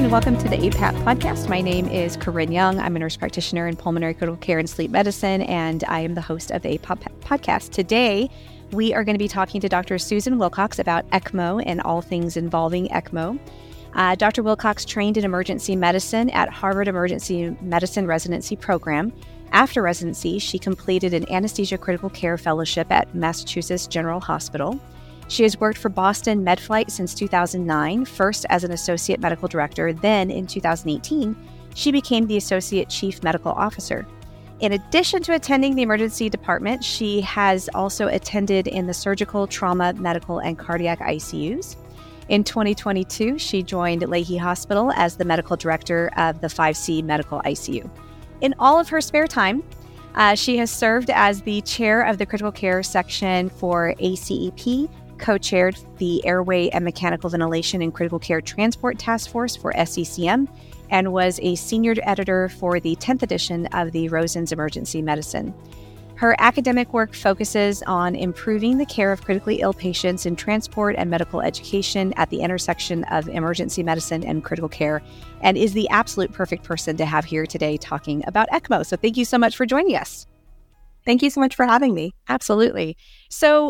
and welcome to the APAP podcast. My name is Corinne Young. I'm a nurse practitioner in pulmonary critical care and sleep medicine, and I am the host of the APAP podcast. Today, we are going to be talking to Dr. Susan Wilcox about ECMO and all things involving ECMO. Dr. Wilcox trained in emergency medicine at Harvard Emergency Medicine Residency Program. After residency, she completed an anesthesia critical care fellowship at Massachusetts General Hospital. She has worked for Boston Medflight since 2009, first as an associate medical director. Then in 2018, she became the associate chief medical officer. In addition to attending the emergency department, she has also attended in the surgical, trauma, medical, and cardiac ICUs. In 2022, she joined Lahey Hospital as the medical director of the 5C Medical ICU. In all of her spare time, she has served as the chair of the critical care section for ACEP, co-chaired the Airway and Mechanical Ventilation and Critical Care Transport Task Force for SCCM, and was a senior editor for the 10th edition of the Rosen's Emergency Medicine. Her academic work focuses on improving the care of critically ill patients in transport and medical education at the intersection of emergency medicine and critical care, and is the absolute perfect person to have here today talking about ECMO. So thank you so much for joining us. Thank you so much for having me. Absolutely. So,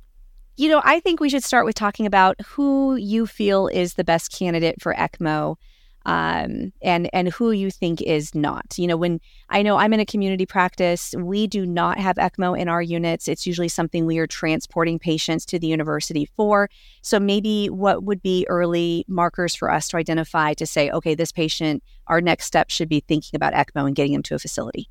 I think we should start with talking about who you feel is the best candidate for ECMO, and who you think is not. When I know I'm in a community practice, we do not have ECMO in our units. It's usually something we are transporting patients to the university for. So maybe what would be early markers for us to identify to say, okay, this patient, our next step should be thinking about ECMO and getting them to a facility?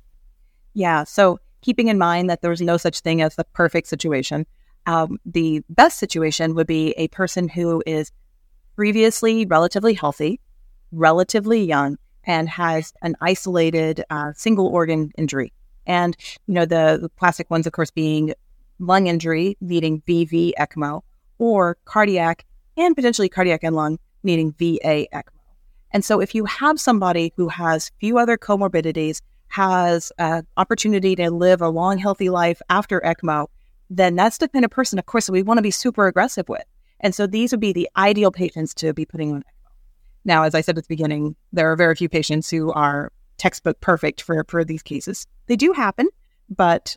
Yeah. So keeping in mind that there's no such thing as the perfect situation. The best situation would be a person who is previously relatively healthy, relatively young, and has an isolated single organ injury. And, the classic ones, of course, being lung injury needing VV ECMO, or cardiac and potentially cardiac and lung needing VA ECMO. And so if you have somebody who has few other comorbidities, has an opportunity to live a long, healthy life after ECMO, then that's the kind of person, of course, that we want to be super aggressive with. And so these would be the ideal patients to be putting on ECMO. Now, as I said at the beginning, there are very few patients who are textbook perfect for these cases. They do happen, but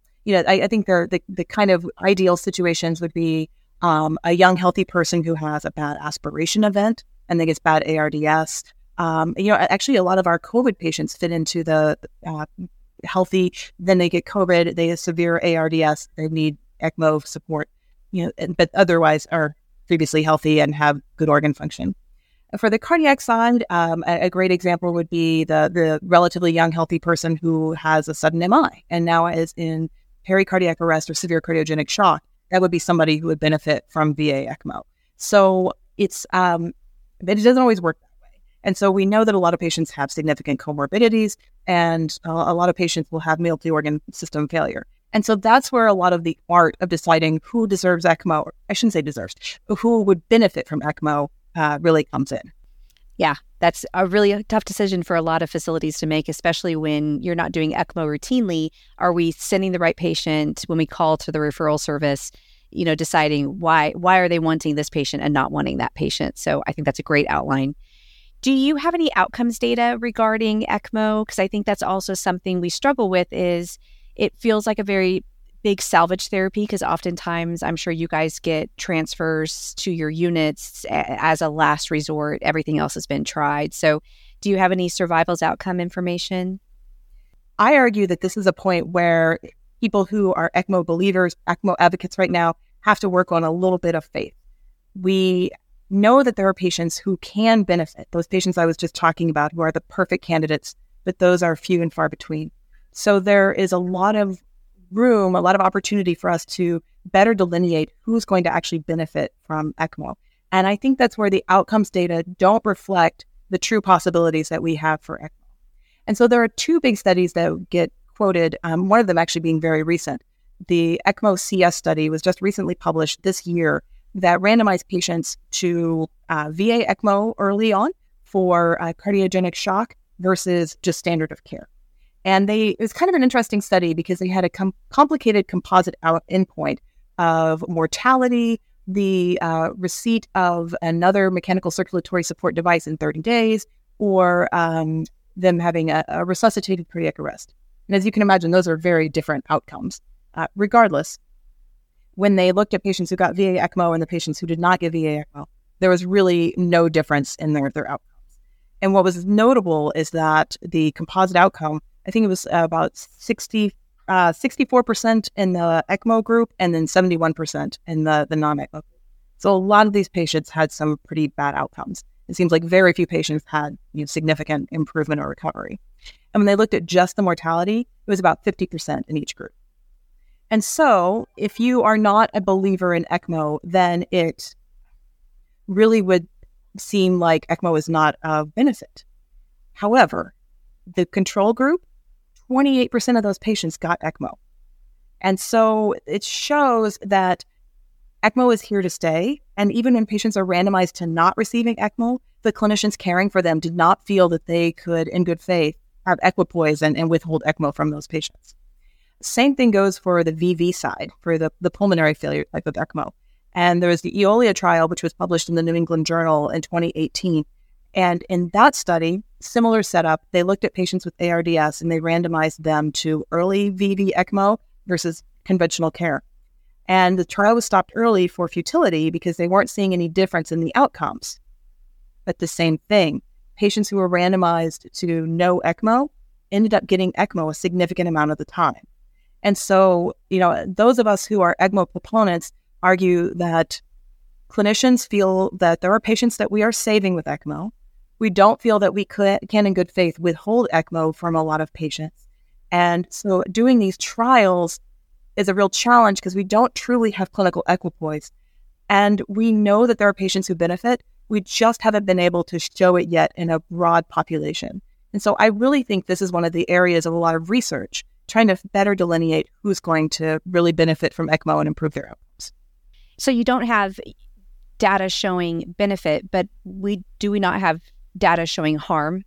I think they're the kind of ideal situations would be a young, healthy person who has a bad aspiration event and then gets bad ARDS. Actually, a lot of our COVID patients fit into the healthy, then they get COVID, they have severe ARDS, they need ECMO support, but otherwise are previously healthy and have good organ function. For the cardiac side, a great example would be the relatively young, healthy person who has a sudden MI and now is in pericardiac arrest or severe cardiogenic shock. That would be somebody who would benefit from VA ECMO. So but it doesn't always work that way. And so we know that a lot of patients have significant comorbidities, and a lot of patients will have multi-organ system failure. And so that's where a lot of the art of deciding who deserves ECMO, I shouldn't say deserves, who would benefit from ECMO really comes in. Yeah, that's a really tough decision for a lot of facilities to make, especially when you're not doing ECMO routinely. Are we sending the right patient when we call to the referral service, deciding why are they wanting this patient and not wanting that patient? So I think that's a great outline. Do you have any outcomes data regarding ECMO? Because I think that's also something we struggle with. Is it feels like a very big salvage therapy, because oftentimes I'm sure you guys get transfers to your units as a last resort. Everything else has been tried. So do you have any survivals outcome information? I argue that this is a point where people who are ECMO believers, ECMO advocates right now, have to work on a little bit of faith. We know that there are patients who can benefit, those patients I was just talking about who are the perfect candidates, but those are few and far between. So there is a lot of room, a lot of opportunity for us to better delineate who's going to actually benefit from ECMO. And I think that's where the outcomes data don't reflect the true possibilities that we have for ECMO. And so there are two big studies that get quoted, one of them actually being very recent. The ECMO CS study was just recently published this year that randomized patients to VA ECMO early on for cardiogenic shock versus just standard of care. And it was kind of an interesting study because they had a complicated composite endpoint of mortality, the receipt of another mechanical circulatory support device in 30 days, or them having a resuscitated cardiac arrest. And as you can imagine, those are very different outcomes. Regardless, when they looked at patients who got VA ECMO and the patients who did not get VA ECMO, there was really no difference in their outcomes. And what was notable is that the composite outcome, I think it was about 64% in the ECMO group and then 71% in the non-ECMO group. So a lot of these patients had some pretty bad outcomes. It seems like very few patients had significant improvement or recovery. And when they looked at just the mortality, it was about 50% in each group. And so if you are not a believer in ECMO, then it really would seem like ECMO is not of benefit. However, the control group, 28% of those patients got ECMO. And so it shows that ECMO is here to stay. And even when patients are randomized to not receiving ECMO, the clinicians caring for them did not feel that they could, in good faith, have equipoise and withhold ECMO from those patients. Same thing goes for the VV side, for the pulmonary failure type of ECMO. And there was the Eolia trial, which was published in the New England Journal in 2018. And in that study, similar setup, they looked at patients with ARDS and they randomized them to early VV ECMO versus conventional care. And the trial was stopped early for futility because they weren't seeing any difference in the outcomes. But the same thing, patients who were randomized to no ECMO ended up getting ECMO a significant amount of the time. And so, those of us who are ECMO proponents argue that clinicians feel that there are patients that we are saving with ECMO. We don't feel that we can in good faith withhold ECMO from a lot of patients. And so doing these trials is a real challenge because we don't truly have clinical equipoise. And we know that there are patients who benefit. We just haven't been able to show it yet in a broad population. And so I really think this is one of the areas of a lot of research, trying to better delineate who's going to really benefit from ECMO and improve their outcomes. So you don't have data showing benefit, but do we not have data showing harm?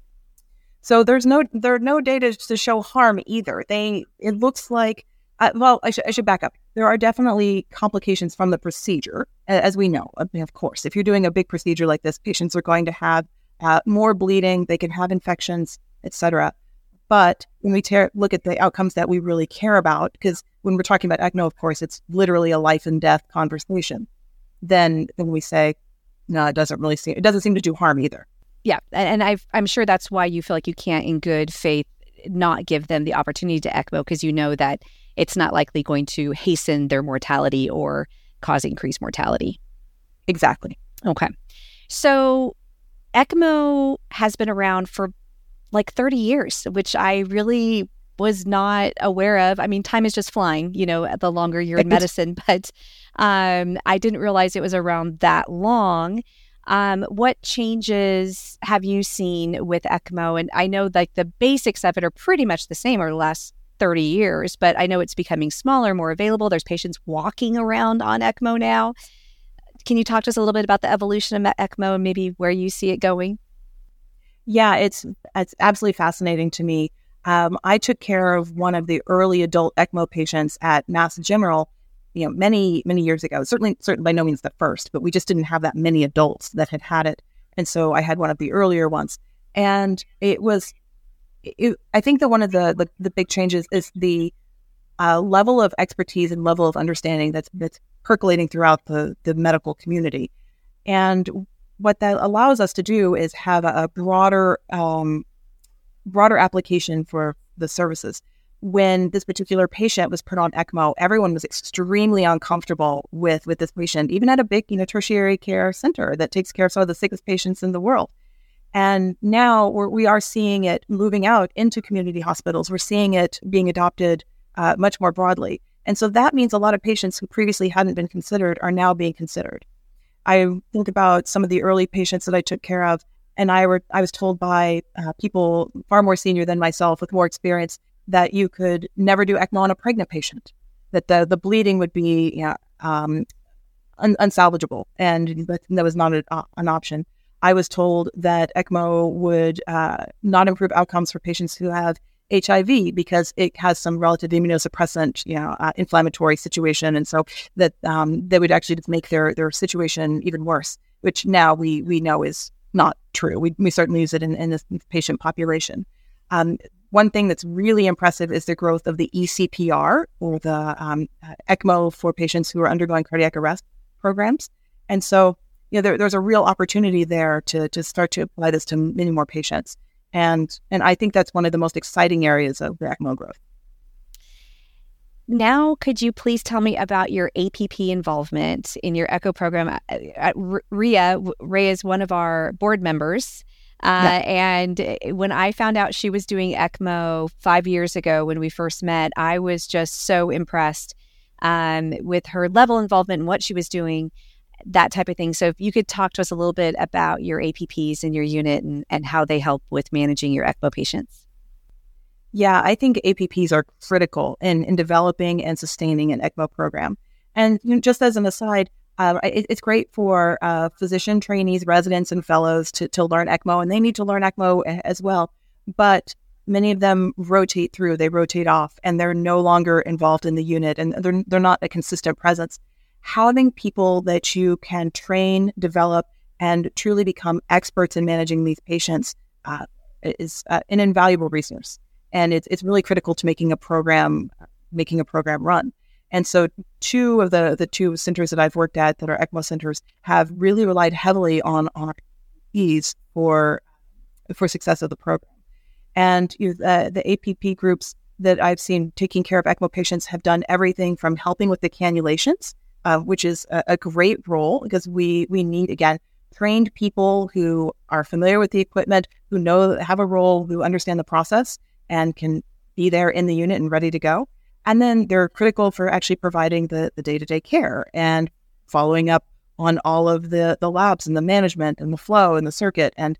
So there are no data to show harm either. It looks like, I should back up. There are definitely complications from the procedure, as we know. Of course, if you're doing a big procedure like this, patients are going to have more bleeding, they can have infections, etc. But when we look at the outcomes that we really care about, because when we're talking about ECMO, of course, it's literally a life and death conversation. Then we say, no, it doesn't seem to do harm either. Yeah, and I'm sure that's why you feel like you can't, in good faith, not give them the opportunity to ECMO, because you know that it's not likely going to hasten their mortality or cause increased mortality. Exactly. Okay. So ECMO has been around for like 30 years, which I really was not aware of. I mean, time is just flying, the longer you're in medicine, but I didn't realize it was around that long. What changes have you seen with ECMO? And I know like the basics of it are pretty much the same over the last 30 years, but I know it's becoming smaller, more available. There's patients walking around on ECMO now. Can you talk to us a little bit about the evolution of ECMO and maybe where you see it going? Yeah, it's absolutely fascinating to me. I took care of one of the early adult ECMO patients at Mass General, many, many years ago. Certainly by no means the first, but we just didn't have that many adults that had it. And so I had one of the earlier ones. And I think that one of the big changes is the level of expertise and level of understanding that's percolating throughout the medical community. And what that allows us to do is have a broader application for the services. When this particular patient was put on ECMO, everyone was extremely uncomfortable with this patient, even at a big, tertiary care center that takes care of some of the sickest patients in the world. And now we are seeing it moving out into community hospitals. We're seeing it being adopted much more broadly. And so that means a lot of patients who previously hadn't been considered are now being considered. I think about some of the early patients that I took care of, and I was told by people far more senior than myself with more experience that you could never do ECMO on a pregnant patient, that the bleeding would be unsalvageable, and that was not an option. I was told that ECMO would not improve outcomes for patients who have HIV because it has some relative immunosuppressant, inflammatory situation. And so that they would actually just make their situation even worse, which now we know is not true. We certainly use it in this patient population. One thing that's really impressive is the growth of the ECPR, or the ECMO for patients who are undergoing cardiac arrest programs. And so, there's a real opportunity there to start to apply this to many more patients. And I think that's one of the most exciting areas of the ECMO growth. Now, could you please tell me about your APP involvement in your ECHO program? Rhea is one of our board members. And when I found out she was doing ECMO 5 years ago when we first met, I was just so impressed with her level of involvement and what she was doing, that type of thing. So if you could talk to us a little bit about your APPs in your unit and how they help with managing your ECMO patients. Yeah, I think APPs are critical in developing and sustaining an ECMO program. And just as an aside, it's great for physician trainees, residents, and fellows to learn ECMO, and they need to learn ECMO as well. But many of them rotate through, they rotate off, and they're no longer involved in the unit, and they're not a consistent presence. Having people that you can train, develop, and truly become experts in managing these patients is an invaluable resource. And it's really critical to making a program run. And so two of the two centers that I've worked at that are ECMO centers have really relied heavily on APPs for success of the program. And the APP groups that I've seen taking care of ECMO patients have done everything from helping with the cannulations, which is a great role because we need, again, trained people who are familiar with the equipment, who have a role, who understand the process, and can be there in the unit and ready to go. And then they're critical for actually providing the day-to-day care and following up on all of the labs and the management and the flow and the circuit. And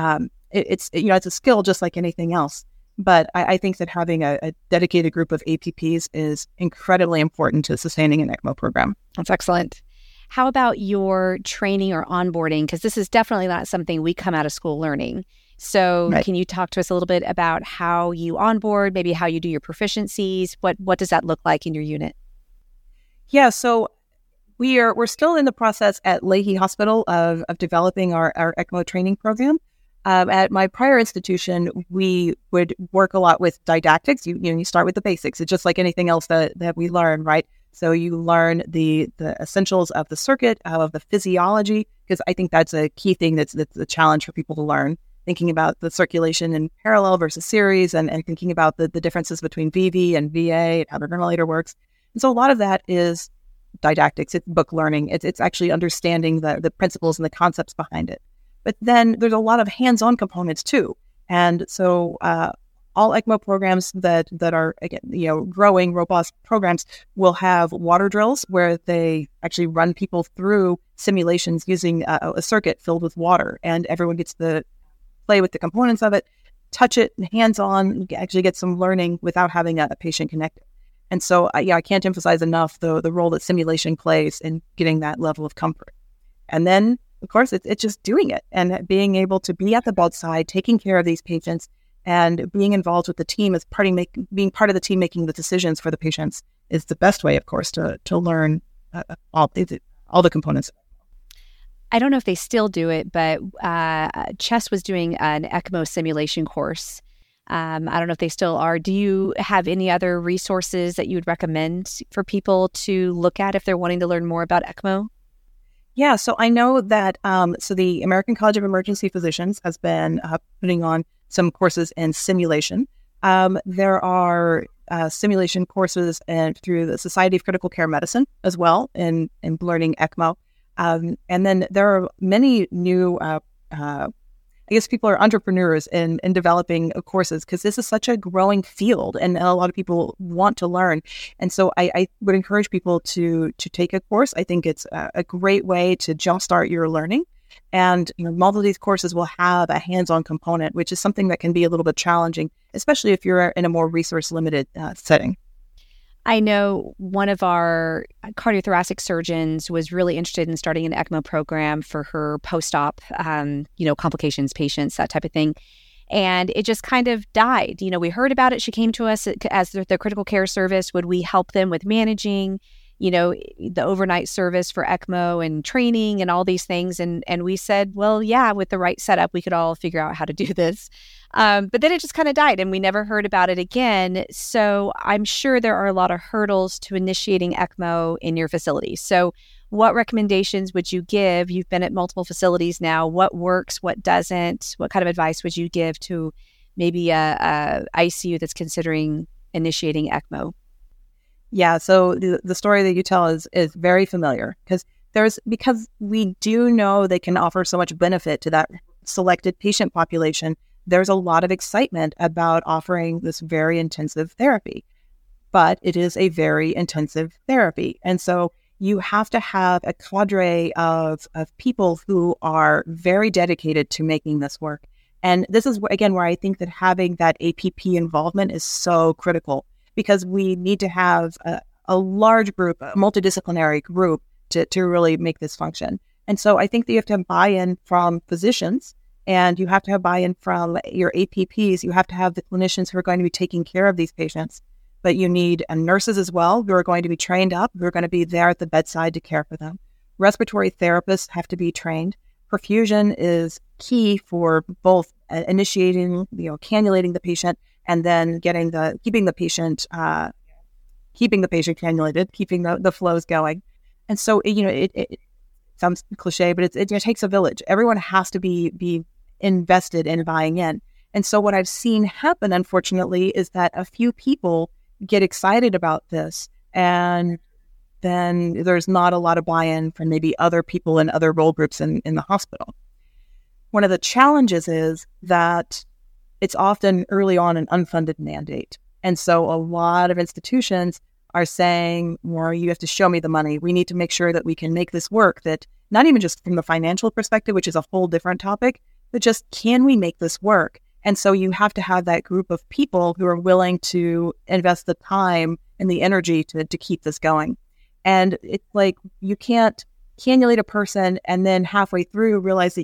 it's a skill just like anything else. But I think that having a dedicated group of APPs is incredibly important to sustaining an ECMO program. That's excellent. How about your training or onboarding? Because this is definitely not something we come out of school learning. So right. Can you talk to us a little bit about how you onboard, maybe how you do your proficiencies? What does that look like in your unit? Yeah, so we're still in the process at Lahey Hospital of developing our ECMO training program. At my prior institution, we would work a lot with didactics. You start with the basics. It's just like anything else that we learn, right? So you learn the essentials of the circuit, of the physiology, because I think that's a key thing that's a challenge for people to learn. Thinking about the circulation in parallel versus series, and thinking about the differences between VV and VA and how the ventilator works. And so a lot of that is didactics. It's book learning. It's actually understanding the principles and the concepts behind it. But then there's a lot of hands-on components too. And so all ECMO programs that are, again, growing, robust programs will have water drills where they actually run people through simulations using a circuit filled with water, and everyone gets the play with the components of it, touch it, hands-on, actually get some learning without having a patient connected. And so, I can't emphasize enough the role that simulation plays in getting that level of comfort. And then, of course, it's just doing it and being able to be at the bedside, taking care of these patients, and being involved with the team as being part of the team making the decisions for the patients is the best way, of course, to learn all the components. I don't know if they still do it, but Chess was doing an ECMO simulation course. I don't know if they still are. Do you have any other resources that you would recommend for people to look at if they're wanting to learn more about ECMO? Yeah, so I know that so the American College of Emergency Physicians has been putting on some courses in simulation. There are simulation courses through the Society of Critical Care Medicine as well in learning ECMO. And then there are many new, I guess people are entrepreneurs in developing courses because this is such a growing field and a lot of people want to learn. And so I would encourage people to take a course. I think it's a great way to jumpstart your learning. And multiple of these courses will have a hands-on component, which is something that can be a little bit challenging, especially if you're in a more resource-limited setting. I know one of our cardiothoracic surgeons was really interested in starting an ECMO program for her post-op, complications patients, that type of thing. And it just kind of died. We heard about it. She came to us as the critical care service. Would we help them with managing, the overnight service for ECMO and training and all these things? And we said, well, yeah, with the right setup, we could all figure out how to do this. But then it just kind of died and we never heard about it again. So I'm sure there are a lot of hurdles to initiating ECMO in your facility. So what recommendations would you give? You've been at multiple facilities now. What works? What doesn't? What kind of advice would you give to maybe a ICU that's considering initiating ECMO? Yeah, so the story that you tell is very familiar because we do know they can offer so much benefit to that selected patient population. There's a lot of excitement about offering this very intensive therapy, but it is a very intensive therapy. And so you have to have a cadre of people who are very dedicated to making this work. And this is, again, where I think that having that APP involvement is so critical, because we need to have a large group, a multidisciplinary group to really make this function. And so I think that you have to have buy-in from physicians, and you have to have buy-in from your APPs. You have to have the clinicians who are going to be taking care of these patients. But you need nurses as well who are going to be trained up, who are going to be there at the bedside to care for them. Respiratory therapists have to be trained. Perfusion is key for both initiating, cannulating the patient, and then keeping the patient cannulated, keeping the flows going. And so, it sounds cliche, but it takes a village. Everyone has to be invested in buying in. And so what I've seen happen, unfortunately, is that a few people get excited about this, and then there's not a lot of buy-in from maybe other people in other role groups in the hospital. One of the challenges is that it's often early on an unfunded mandate. And so a lot of institutions are saying, well, you have to show me the money. We need to make sure that we can make this work, that not even just from the financial perspective, which is a whole different topic, but just, can we make this work? And so you have to have that group of people who are willing to invest the time and the energy to keep this going. And it's like, you can't cannulate a person and then halfway through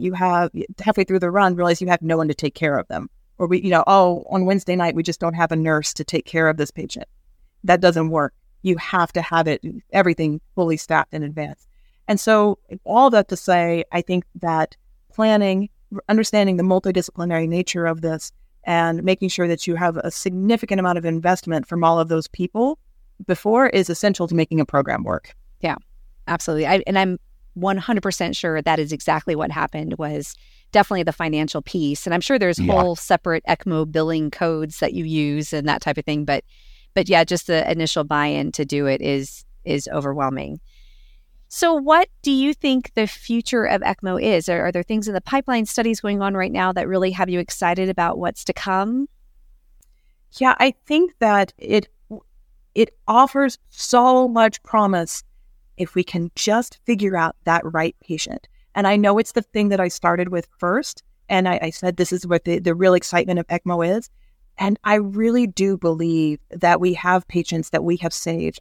the run, realize you have no one to take care of them. Or on Wednesday night, we just don't have a nurse to take care of this patient. That doesn't work. You have to have everything fully staffed in advance. And so all that to say, I think that planning, understanding the multidisciplinary nature of this, and making sure that you have a significant amount of investment from all of those people before is essential to making a program work. Yeah, absolutely. I'm 100% sure that is exactly what happened, was definitely the financial piece. And I'm sure there's whole separate ECMO billing codes that you use and that type of thing. But yeah, just the initial buy-in to do it is overwhelming. So what do you think the future of ECMO is? Are there things in the pipeline, studies going on right now that really have you excited about what's to come? Yeah, I think that it offers so much promise if we can just figure out that right patient. And I know it's the thing that I started with first. And I said, this is what the real excitement of ECMO is. And I really do believe that we have patients that we have saved.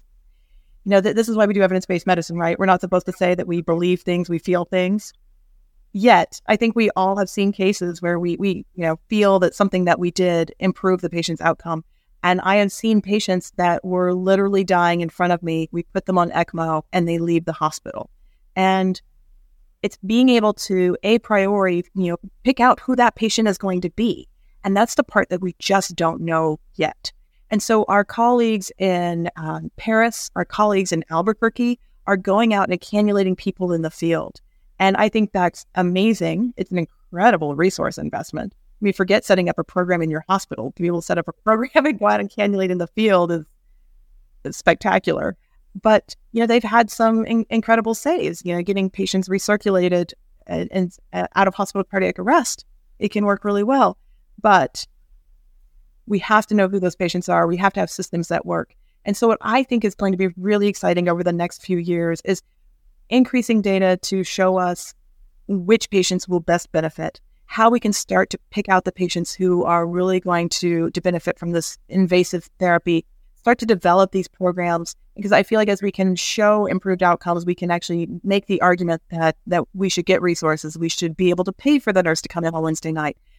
This is why we do evidence-based medicine, right? We're not supposed to say that we believe things, we feel things. Yet, I think we all have seen cases where we feel that something that we did improved the patient's outcome. And I have seen patients that were literally dying in front of me. We put them on ECMO and they leave the hospital. And it's being able to, a priori, pick out who that patient is going to be. And that's the part that we just don't know yet. And so our colleagues in Paris, our colleagues in Albuquerque are going out and cannulating people in the field. And I think that's amazing. It's an incredible resource investment. I mean, forget setting up a program in your hospital. To be able to set up a program and go out and cannulate in the field is spectacular. But, they've had some incredible saves, getting patients recirculated and out of hospital cardiac arrest. It can work really well. But we have to know who those patients are. We have to have systems that work. And so what I think is going to be really exciting over the next few years is increasing data to show us which patients will best benefit, how we can start to pick out the patients who are really going to benefit from this invasive therapy, start to develop these programs, because I feel like as we can show improved outcomes, we can actually make the argument that we should get resources. We should be able to pay for the nurse to come in on Wednesday night.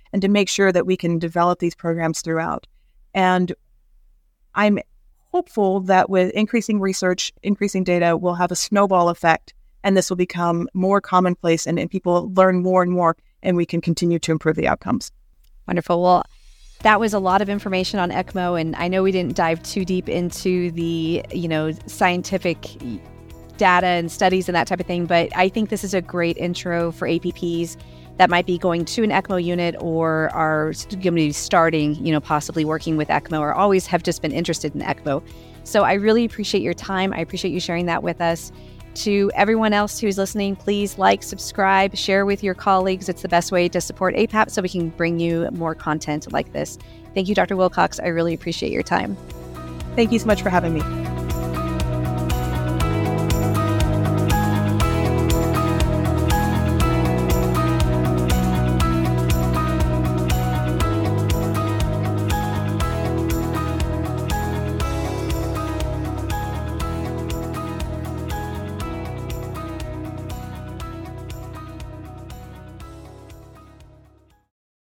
and to make sure that we can develop these programs throughout. And I'm hopeful that with increasing research, increasing data, we'll have a snowball effect, and this will become more commonplace, and people learn more and more, and we can continue to improve the outcomes. Wonderful. Well, that was a lot of information on ECMO, and I know we didn't dive too deep into the, scientific data and studies and that type of thing, but I think this is a great intro for APPs that might be going to an ECMO unit or are going to be starting, possibly working with ECMO or always have just been interested in ECMO. So I really appreciate your time. I appreciate you sharing that with us. To everyone else who's listening, please like, subscribe, share with your colleagues. It's the best way to support APAP so we can bring you more content like this. Thank you, Dr. Wilcox. I really appreciate your time. Thank you so much for having me.